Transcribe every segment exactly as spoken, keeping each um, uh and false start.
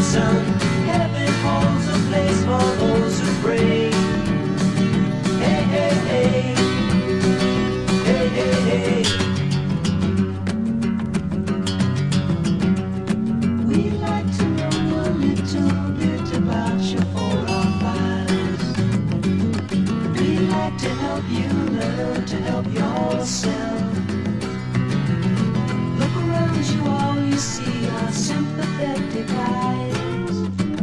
Robinson. Heaven holds a place for those who pray. Hey, hey, hey. Hey, hey, hey. We'd like to know a little bit about your forefathers. We'd like to help you learn to help yourself. Look around you, all you see are sympathetic eyes.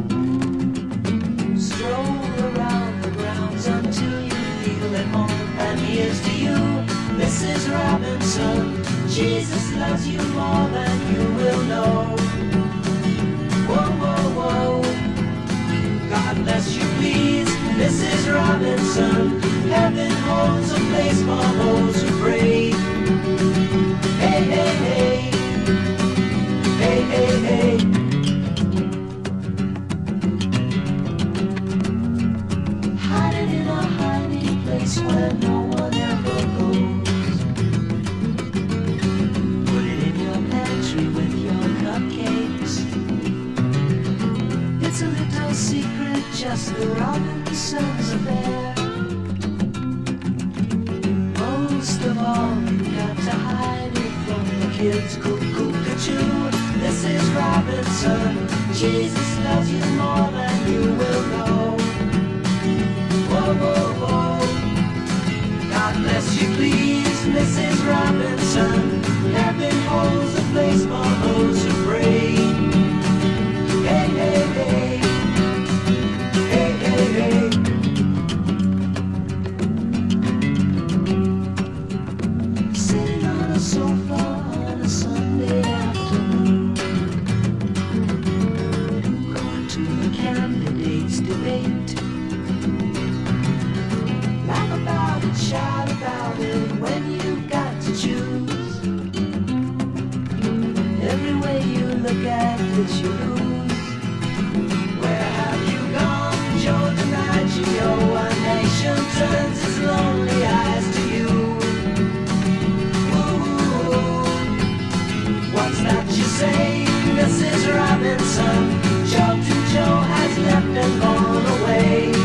Stroll around the grounds until you feel at home. And here's to you, Missus Robinson. Jesus loves you more than you will know. Whoa, whoa, whoa. God bless you, please, Missus Robinson. Heaven holds a place for those who pray. Hey, hey, hey. Hey, hey, hey. Hide it in a hiding place where no one ever goes. Put it in your pantry with your cupcakes. It's a little secret, just the Robinsons affair. Most of all, you got to hide it from the kids. Cuckoo-cuckoo, Missus Robinson. Jesus loves you more than you will know. Whoa, whoa, whoa. God bless you, please, Missus Robinson. Heaven holds a place for those who pray. Hey, hey, hey. Hey, hey, hey. Sitting on a sofa on a Sunday afternoon, going to the candidates' debate. Laugh about it, shout about it when you've got to choose. Every way you look at it, you lose. Where have you gone, Joe DiMaggio? A nation turns its lonely eyes to you. What's that you say, Missus Robinson? Joe to Joe has left and gone away.